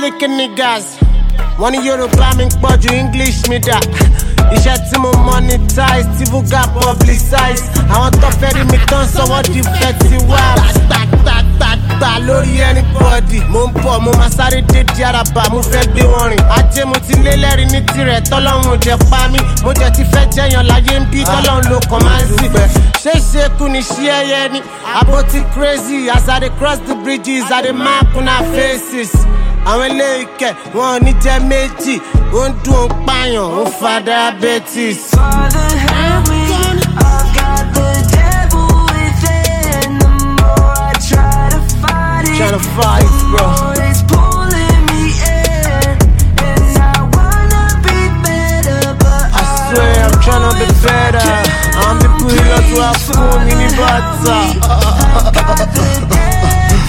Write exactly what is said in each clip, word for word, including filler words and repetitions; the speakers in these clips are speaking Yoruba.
slick niggas. One Yoruba mi pọ̀jù English mi dà. Iṣẹ́ tí mo monetize, tí vulgar publicize. Àwọn tó fẹ́ rí mi tán sọ́wọ́ di festival. Gbàgbàgbàgbà lórí anybody. Mo ń bọ̀, mo máa sáré dé di àràbà, mo fẹ́ gbé wọn rìn. Ajé mo ti lé lẹ́rìí ní tirẹ̀, tọ́lọ́run jẹ pa mí. Mo jẹ ti fẹ́ jẹyàn láyé ń bí, tọ́lọ́run ló kàn máa ń sì. Ṣé ìṣekú ni ṣí ẹyẹ ni? Abo ti crazy as I dey cross the bridges, I dey mark una faces. Àwọn ilé ìkẹ́ wọn ò ní jẹ́ méjì, ó ń dùn ó ń pààyàn, ó fa diabetes. Father, help me. I've got the devil within. The more I try to fight it, Tryna fight, bro. the more it's pulling me in. And I wanna be better, but I swear I'm tryna be better. I'm the pulling up to our school, mini butter. I've got the devil deep within.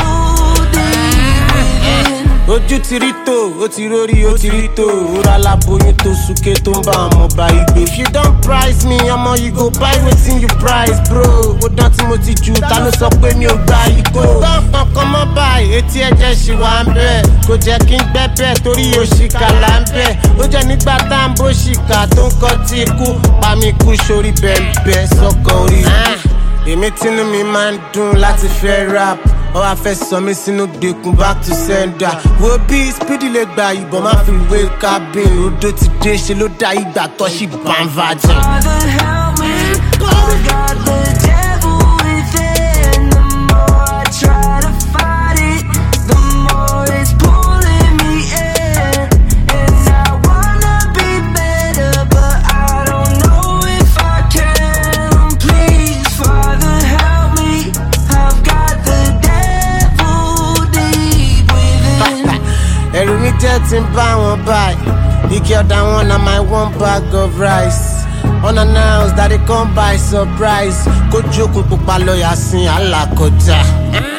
Ojú ti rí tó, ó ti rórí, ó ti rí tó. Òrà aláboyún tó súnké tó ń bá ọmọ bá igbe. If you don't price me, ọmọ you go buy wetin you price, bro. Ó dán tí mo ti jù, ta ló sọ pé mi ò gba ìgò. Gbọ́n kankan mọ́ báyìí, etí ẹ̀jẹ̀ ṣì wà ń bẹ̀. Kò jẹ́ kí n gbẹ́bẹ̀ torí òṣìkà là ń bẹ̀. Ó jẹ́ nígbà tá à ń bó ṣìkà tó ń kọ́ tí ikú. Pa mi kú sórí bẹ́ẹ̀ sọ́kàn orí. Èmi tínú mi máa ń dùn láti fẹ́ rap. Ó wá fẹ́ sọ mí sínú gbèkùn back to sender. Wo bí speedy lè gba ìbọn máa fi wé cabin. Odò ti dé ṣe ló dá ìgbà tó ṣì bá ń virgin. Father, help me. I've got the devil within. The more I try to fight it, the more it's pulling me in. And I wanna be better, but I don't know if I can. Please, Father, help me. I've got the devil deep within. Ẹ̀rù mi jẹ́ ti ń bá wọn báyìí. Ike ọ̀dà wọn na my one bag of rice. Unannounced that they come by surprise. Kójú okùn pupa lọ́ọ̀yà sin alákọjá.